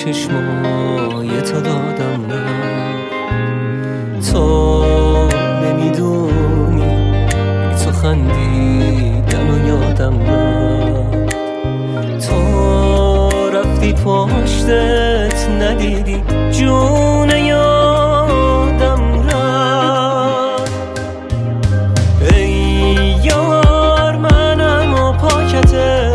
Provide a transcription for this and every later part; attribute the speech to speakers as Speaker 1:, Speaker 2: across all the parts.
Speaker 1: چشمای تو دادم من. تو نمیدونی بی تو خندیدم و یادم رفت. تو رفتی پشتت ندیدی جون یادم رفت. ای یار منم و پاکت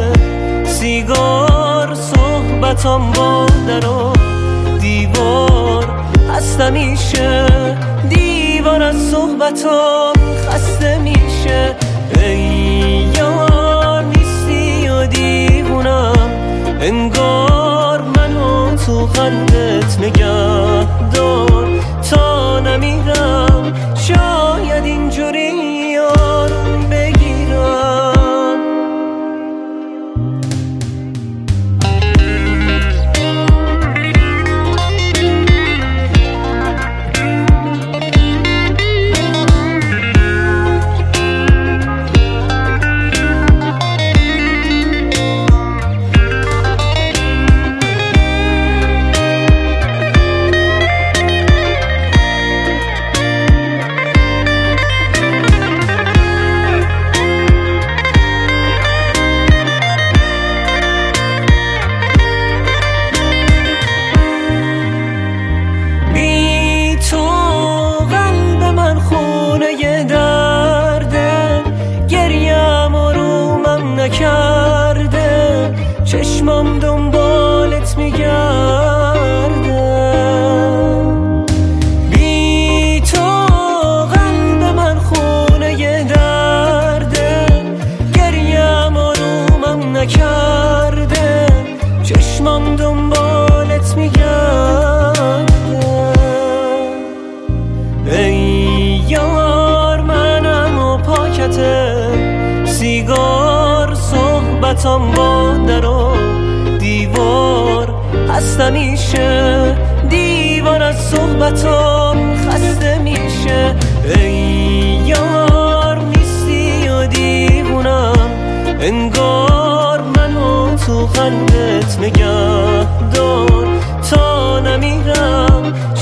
Speaker 1: سیگار صحبتام با در و دیوار هست همیشه. دیوار از صحبتام خسته میشه. ای یار نیستی و دیوونم انگار منو تو قلبت نگه دار تا نمیرم. شاید اینجوری یارم بگیرم. نکرده چشمام دنبالت میگرده. بی تو قلب من خونه درده. گریم آرومم نکرده چشمام دنبالت میگرده. ای یار منم و پاکت سیگار صحبتام با در و دیوار هست همیشه. دیوار از صحبتام خسته میشه. ای یار نیستی و دیوونم انگار منو تو قلبت نگه دار تا نمیرم.